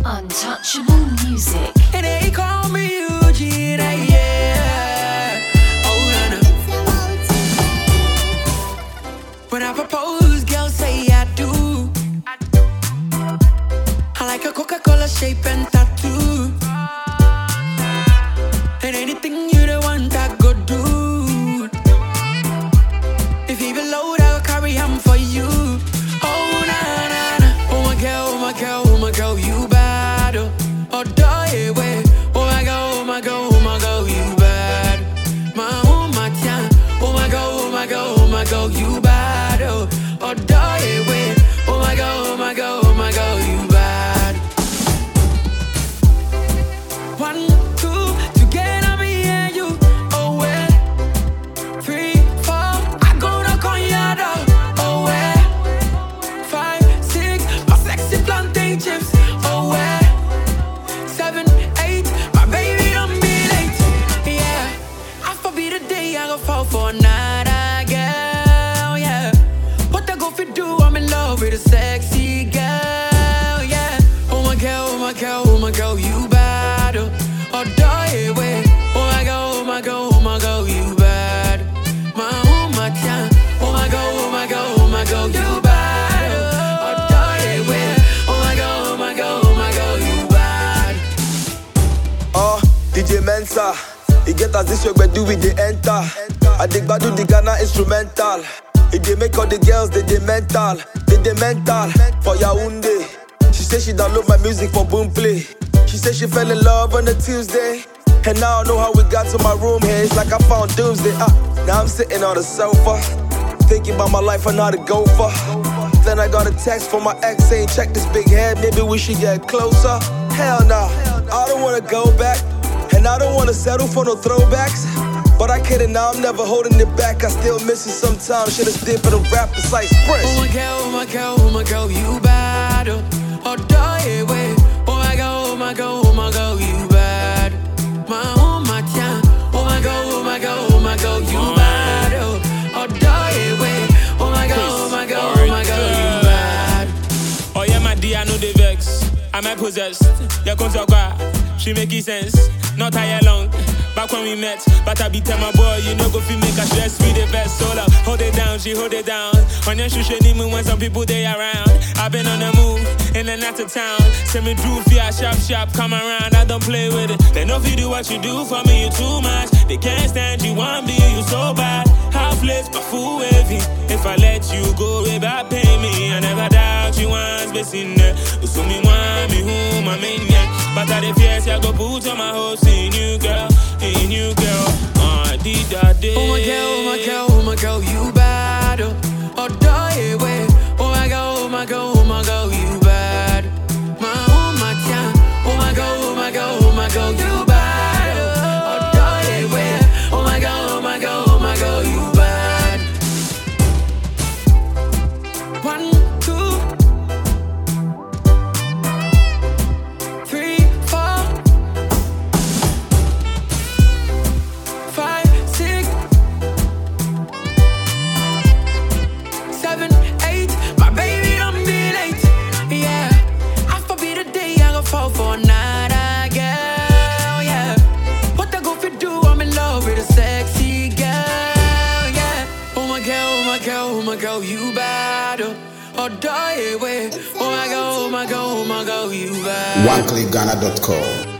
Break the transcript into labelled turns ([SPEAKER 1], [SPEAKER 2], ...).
[SPEAKER 1] Untouchable music.
[SPEAKER 2] And they call me Eugene, yeah. Oh, no, no. When I propose, girls say I do. I like a Coca-Cola shape and tattoo. And anything you don't want, I go do. If you even load, I'll carry him for you. Oh, na, na, na. Oh, my girl, oh, my girl, oh, my girl, you bad. Oh, die away. Oh, my girl, oh, my girl, oh, my girl, you bad. Oh, my tian. Oh, my girl, oh, my girl, oh, my girl, you bad. Oh, die away. Oh, my girl, oh, my girl, oh, my girl, you bad. 1, 2, together me and you. Oh, well. 3, 4, I go knock on your door. Oh, well. 5, 6, my sexy plantain chips. Oh, well. 7, 8, my baby don't be late. Yeah, I forbid the day I go fall for another girl. Yeah, what I go for do? I'm in love with a sexy girl. Yeah, oh my girl, oh my girl, oh my girl, you bad. Oh, die away. Oh my girl, oh my girl, oh my girl, you bad. Oh my tian. Oh my girl, oh my girl, oh my girl, you bad. Oh, die away. Oh my girl, oh my girl, oh my girl, you bad.
[SPEAKER 3] Oh, DJ Mensa, he get as this your do with the enter. I dig badu the Ghana instrumental. It they make all the girls they mental, they mental for Yaoundé. She say she download my music for Boomplay. She say she fell in love on a Tuesday, and now I know how we got to my room here. It's like I found doomsday. Now I'm sitting on the sofa, thinking about my life and how to go for. Then I got a text from my ex saying, check this big head, maybe we should get closer. Hell nah, I don't wanna go back, and I don't wanna settle for no throwbacks. But I kidding now, I'm never holding it back. I still miss it sometimes. Should've did for the rap, it's like Sprint.
[SPEAKER 2] Oh my girl, oh my girl, oh my girl, you bad. Oh, die away. Oh my girl, oh my girl, oh my girl, you bad. Oh my tian. Oh my girl, oh my girl, oh my girl, you bad. Oh, die away. Oh my girl, oh my girl, oh my girl, you bad.
[SPEAKER 4] Oh yeah, my dear, I know the vex. I might possess. You come to a she make it sense. Not tie long. Back when we met, but I be tell my boy, you know go feel make a stress me the best. So up, hold it down, she hold it down. On your shoe, need me when some people they around. I've been on the move, in and out of town. Send me through, fear, sharp, come around. I don't play with it. They know if you do what you do for me, you too much. They can't stand you, want me, you so bad. Half late, but full wavy. If I let you go, baby, pay me. I never doubt you once, but in there. So me want me who my main yeah. But I the fierce, I go put on my hopes in you, girl. In you, girl. Did that day.
[SPEAKER 2] Oh my girl, oh my girl, oh my girl, you bad. Oh, die away. Oh my girl, oh my girl, oh my girl, you bad. Oh my tian. Oh my girl, oh my girl, oh my girl, you bad. Oh, die away. Oh my girl, oh my girl, oh my girl, you bad. 1, 2, 3, 4, 5, 6, 7, 8. My baby don't be late. Yeah, I forbid the day I go fall for another girl. Yeah, what I go for do? I'm in love with a sexy girl. Yeah, oh my girl, oh my girl, oh my girl, you bad. Oh, die away. Oh my girl, oh my girl, oh my girl, you bad.
[SPEAKER 5] OneClickGhana.com